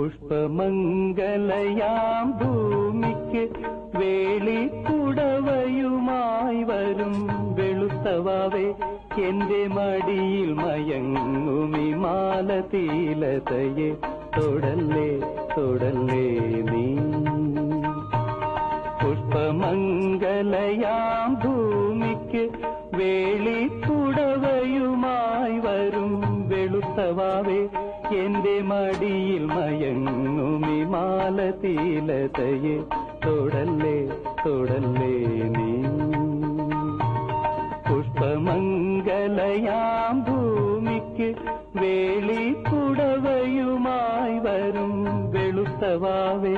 പുഷ്പമംഗലയാം ഭൂമിക്ക് വേളിക്കുടവയുമായി വരും വെളുത്തവാവേ എന്റെ മടിയിൽ മയങ്ങുമി മാലതീലതയെ തൊടല്ലേ തൊടല്ലേ നീ. പുഷ്പമംഗലയാം ഭൂമിക്ക് വേളിക്കുടവയുമായി വരും വെളുത്തവാവേ എന്റെ മടിയിൽ മയങ്ങുമി മാലതീലതയെ തൊടല്ലേ തൊടല്ലേ നീ. പുഷ്പമംഗലയാം ഭൂമിക്ക് വേളിക്കുടവയുമായി വരും വെളുത്തവാവേ.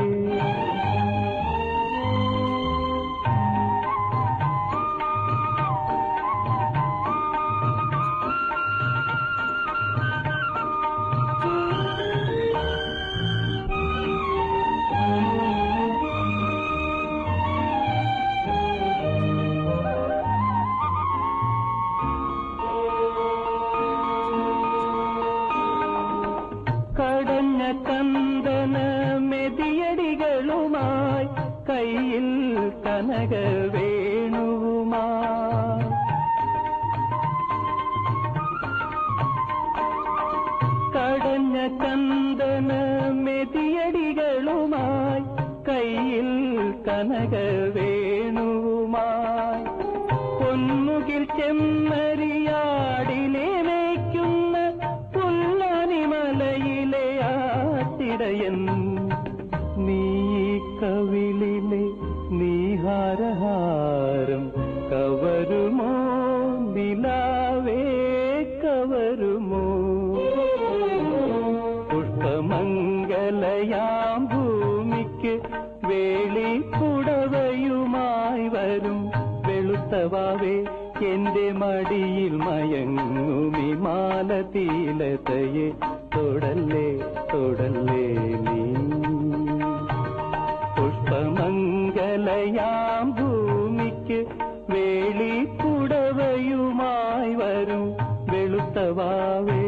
കടഞ്ഞ ചന്ദന മെതിയടികളുമായി കയ്യിൽ കനക വേണുവുമായി കടഞ്ഞ ചന്ദന മെതിയടികളുമായി കയ്യിൽ കനക വേണുവുമായി പൊന്മുകിൽ ചെമ്മരിയാടിനെ മേയ്ക്കുന്ന പുല്ലാനിമലയിലെ ആട്ടിടയൻ നീ കവിളിലെ നീഹാരഹാരം കവരുമോ നിലാവേ കവരുമോ. പുഷ്പമംഗലയാം ഭൂമിക്ക് വേളിക്കുടവയുമായി വരും വെളുത്തവാവേ എന്റെ മടിയിൽ മയങ്ങുമി മാലതീലതയെ തൊടല്ലേ തൊടല്ലേ നീ. പുഷ്പമംഗലയാം ഭൂമിക്ക് വേളിക്കുടവയുമായി വരും വെളുത്തവാവേ.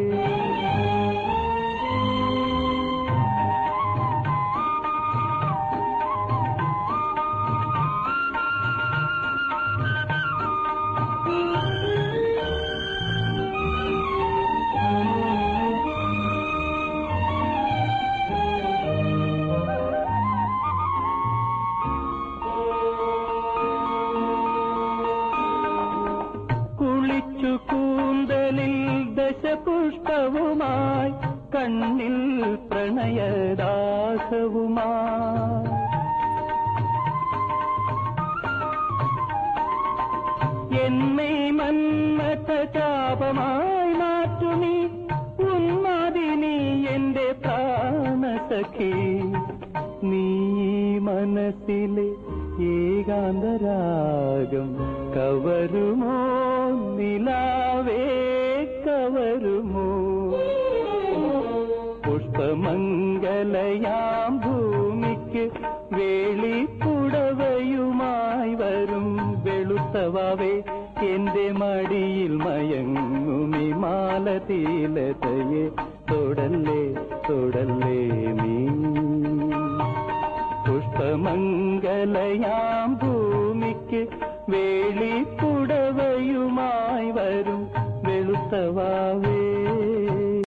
കുളിച്ചു കൂന്തലിൽ ദശപുഷ്പവുമായി കണ്ണിൽ പ്രണയദാസവുമായി എന്നെ മന്മഥ ചാപമായി മാറ്റുമീ ഉന്മാദിനി എന്റെ പ്രാണസഖി. നീ മനസ്സിലെ ഏകാന്തരാഗം കവരുമോ നിലാവേ കവരുമോ. പുഷ്പമംഗലയാം ഭൂമിക്ക് വേളിക്കുടവയുമായി വരും വെളുത്തവാവേ എന്റെ മടിയിൽ മയങ്ങുമി മാലതീലതയെ തൊടല്ലേ തൊടല്ലേ നീ. പുഷ്പമംഗലയാം ഭൂമിക്ക് വേളിക്കുടവ